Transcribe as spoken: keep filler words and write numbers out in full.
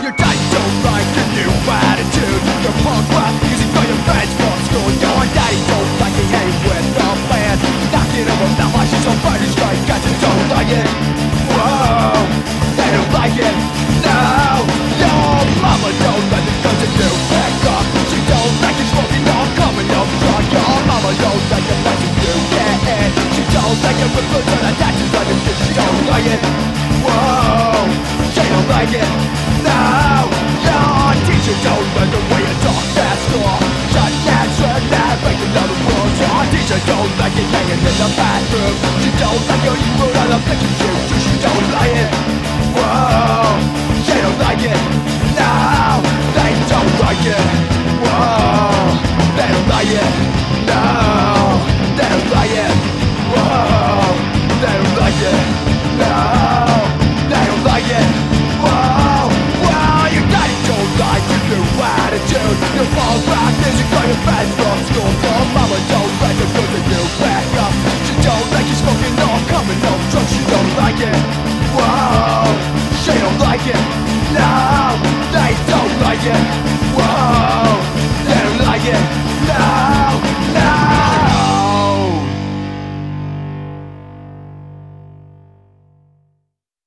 your daddy don't like your new attitude. Your punk rap music for your friends from school. Your daddy don't like it, hang with the band. Knocking over the lights, she's on Friday strike, cause you don't like it. Whoa, they don't like it. No, your mama don't like it cause you back up. She don't like you smoking, you're coming up drunk. Your mama don't like it cause you get it. She don't like it with good and attachments like it. She don't like it. Whoa, she don't like it. No, your teacher don't like the way you talk at school. Shut that, shut that, break another world. Your teacher don't like it hanging in the bathroom. She don't like your you wrote on a picture shoot. She don't like it. Whoa.